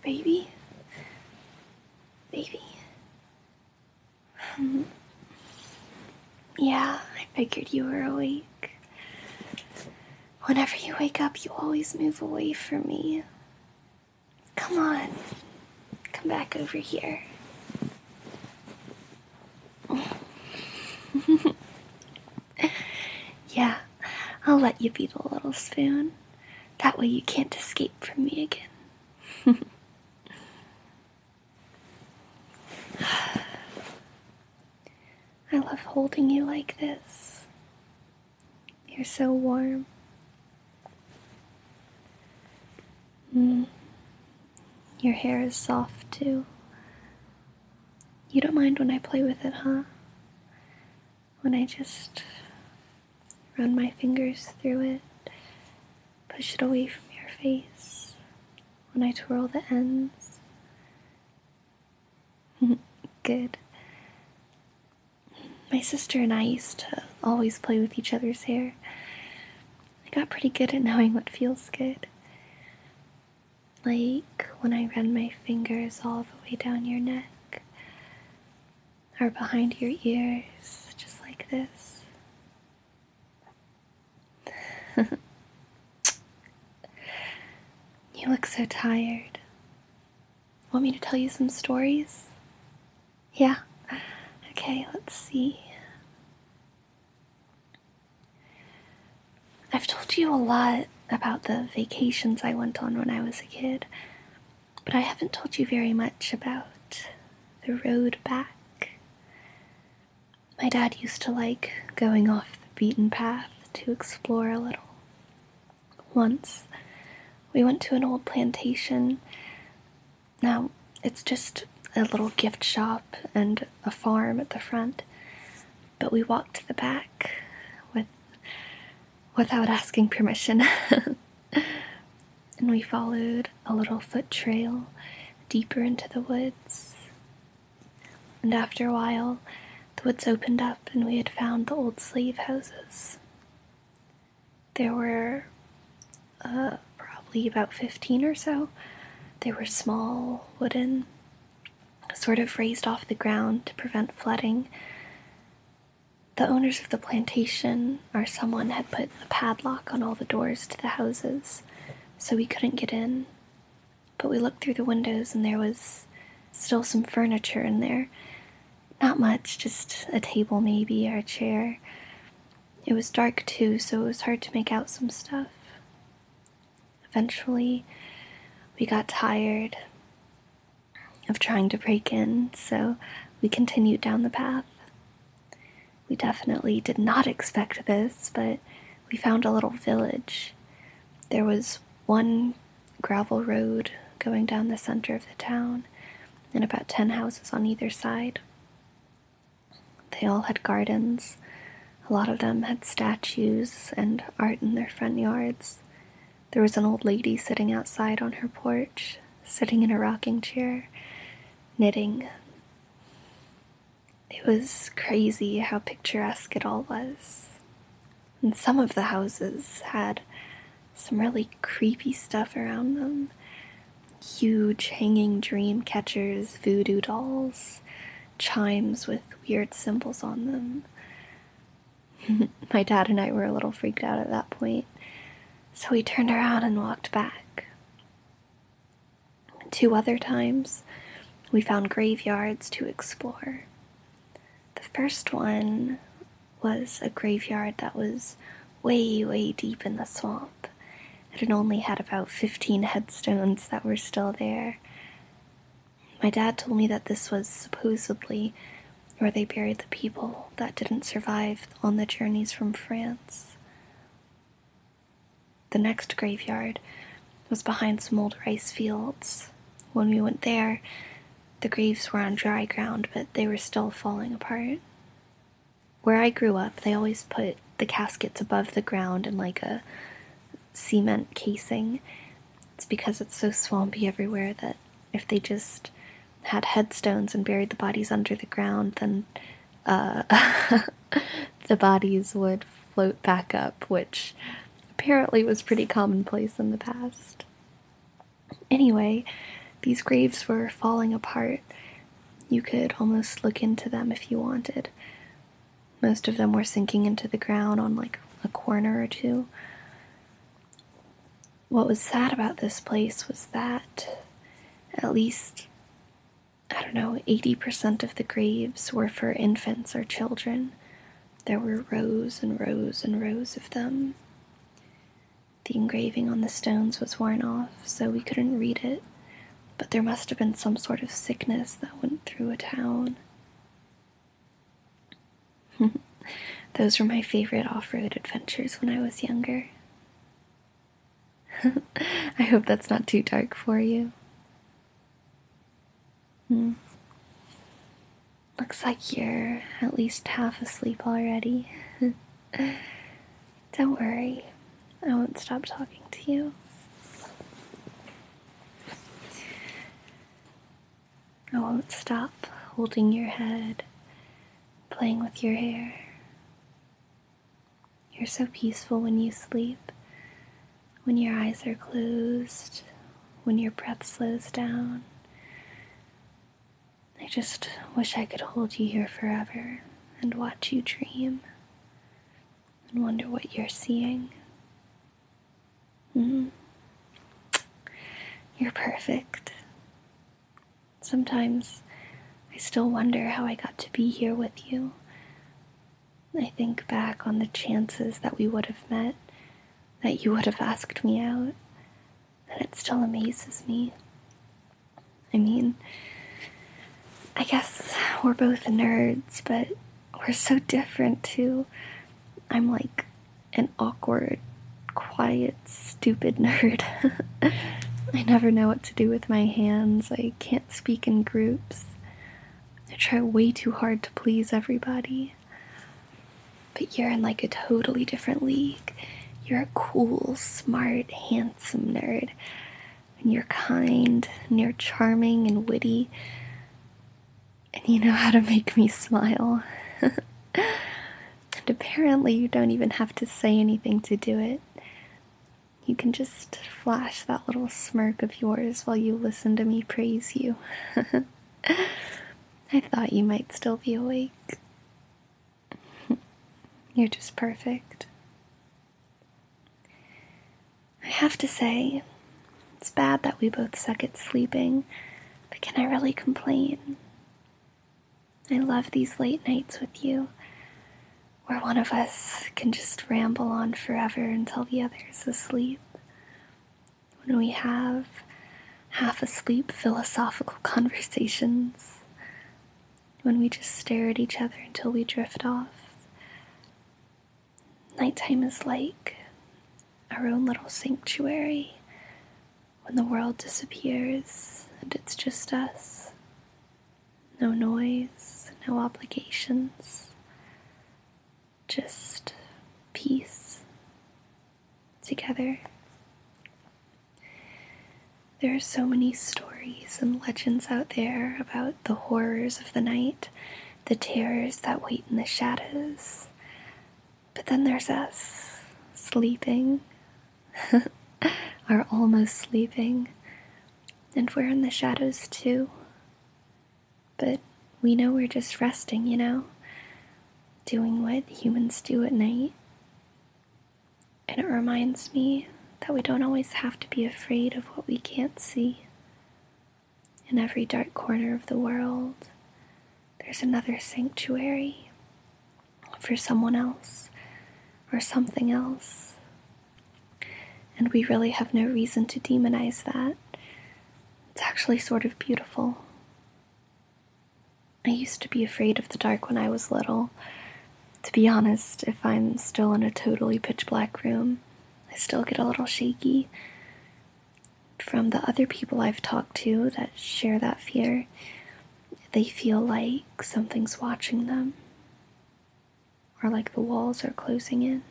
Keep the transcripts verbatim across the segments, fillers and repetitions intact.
baby? Baby? Um, yeah, I figured you were awake. Whenever you wake up, you always move away from me. Come on. Come back over here. Yeah, I'll let you be the little spoon. That way you can't escape from me again. I love holding you like this. You're so warm. Mm. Your hair is soft too. You don't mind when I play with it, huh? When I just run my fingers through it, push it away from your face, when I twirl the ends. Good. My sister and I used to always play with each other's hair. I got pretty good at knowing what feels good. Like when I run my fingers all the way down your neck, or behind your ears, just like this. You look so tired. Want me to tell you some stories? Yeah? Okay, let's see. I've told you a lot about the vacations I went on when I was a kid, but I haven't told you very much about the road back. My dad used to like going off the beaten path to explore a little. Once, we went to an old plantation. Now, it's just a little gift shop and a farm at the front, but we walked to the back with without asking permission. And we followed a little foot trail deeper into the woods. And after a while, the woods opened up and we had found the old slave houses. There were uh, probably about fifteen or so. They were small, wooden, sort of raised off the ground to prevent flooding. The owners of the plantation, or someone, had put a padlock on all the doors to the houses, so we couldn't get in. But we looked through the windows and there was still some furniture in there. Not much, just a table maybe, or a chair. It was dark too, so it was hard to make out some stuff. Eventually, we got tired of trying to break in, so we continued down the path. We definitely did not expect this, but we found a little village. There was one gravel road going down the center of the town, and about ten houses on either side. They all had gardens. A lot of them had statues and art in their front yards. There was an old lady sitting outside on her porch, sitting in a rocking chair, knitting. It was crazy how picturesque it all was. And some of the houses had some really creepy stuff around them. Huge hanging dream catchers, voodoo dolls, chimes with weird symbols on them. My dad and I were a little freaked out at that point, so we turned around and walked back. Two other times, we found graveyards to explore. The first one was a graveyard that was way, way deep in the swamp. It had only had about fifteen headstones that were still there. My dad told me that this was supposedly where they buried the people that didn't survive on the journeys from France. The next graveyard was behind some old rice fields. When we went there, the graves were on dry ground, but they were still falling apart. Where I grew up, they always put the caskets above the ground in like a cement casing. It's because it's so swampy everywhere that if they just had headstones and buried the bodies under the ground, then uh, the bodies would float back up, which apparently was pretty commonplace in the past. Anyway, These graves were falling apart. You could almost look into them if you wanted. Most of them were sinking into the ground on like a corner or two. What was sad about this place was that at least, I don't know, eighty percent of the graves were for infants or children. There were rows and rows and rows of them. The engraving on the stones was worn off, so we couldn't read it, but there must have been some sort of sickness that went through a town. Those were my favorite off-road adventures when I was younger. I hope that's not too dark for you. Hmm. Looks like you're at least half asleep already. Don't worry, I won't stop talking to you. I won't stop holding your head, playing with your hair. You're so peaceful when you sleep, when your eyes are closed, when your breath slows down. I just wish I could hold you here forever and watch you dream and wonder what you're seeing. Mm-hmm. You're perfect. Sometimes I still wonder how I got to be here with you. I think back on the chances that we would have met, that you would have asked me out, and it still amazes me. I mean, I guess we're both nerds, but we're so different too. I'm like an awkward, quiet, stupid nerd. I never know what to do with my hands. I can't speak in groups. I try way too hard to please everybody. But you're in like a totally different league. You're a cool, smart, handsome nerd. And you're kind, and you're charming and witty. And you know how to make me smile. And apparently you don't even have to say anything to do it. You can just flash that little smirk of yours while you listen to me praise you. I thought you might still be awake. You're just perfect. I have to say, it's bad that we both suck at sleeping, but can I really complain? I love these late nights with you, where one of us can just ramble on forever until the other is asleep. When we have half-asleep philosophical conversations. When we just stare at each other until we drift off. Nighttime is like our own little sanctuary when the world disappears and it's just us. No noise, no obligations, just peace together. There are so many stories and legends out there about the horrors of the night, the terrors that wait in the shadows. But then there's us, sleeping, or almost sleeping, and we're in the shadows too. But we know we're just resting, you know, doing what humans do at night. And it reminds me that we don't always have to be afraid of what we can't see. In every dark corner of the world, there's another sanctuary for someone else. Or something else. And we really have no reason to demonize that. It's actually sort of beautiful. I used to be afraid of the dark when I was little. To be honest, if I'm still in a totally pitch black room, I still get a little shaky. From the other people I've talked to that share that fear, they feel like something's watching them. Or like the walls are closing in.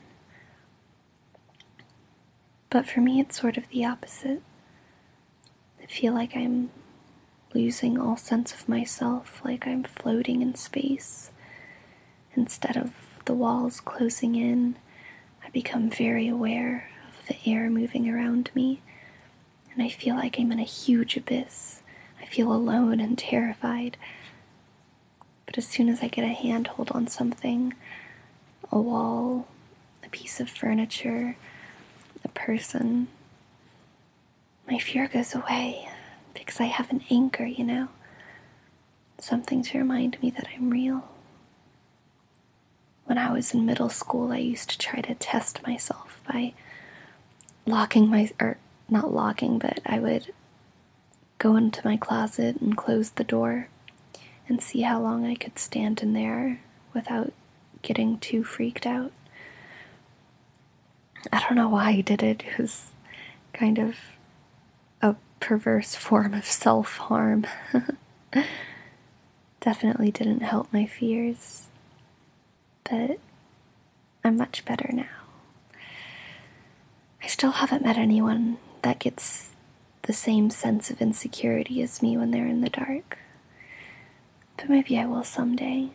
But for me, it's sort of the opposite. I feel like I'm losing all sense of myself, like I'm floating in space. Instead of the walls closing in, I become very aware of the air moving around me and I feel like I'm in a huge abyss. I feel alone and terrified. But as soon as I get a handhold on something, a wall, a piece of furniture, a person, my fear goes away because I have an anchor, you know? Something to remind me that I'm real. When I was in middle school, I used to try to test myself by locking my, or not locking, but I would go into my closet and close the door and see how long I could stand in there without getting too freaked out. I don't know why I did it. It was kind of a perverse form of self-harm. Definitely didn't help my fears, but I'm much better now. I still haven't met anyone that gets the same sense of insecurity as me when they're in the dark. But maybe I will someday.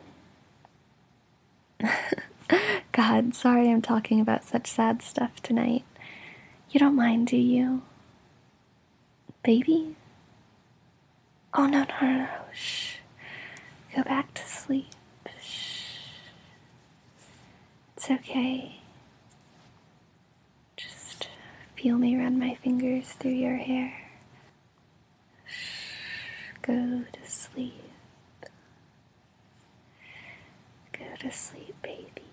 God, sorry I'm talking about such sad stuff tonight. You don't mind, do you? Baby? Oh, no, no, no, no. Shh. Go back to sleep. Shh. It's okay. Just feel me run my fingers through your hair. Shh. Go to sleep. Go to sleep, baby.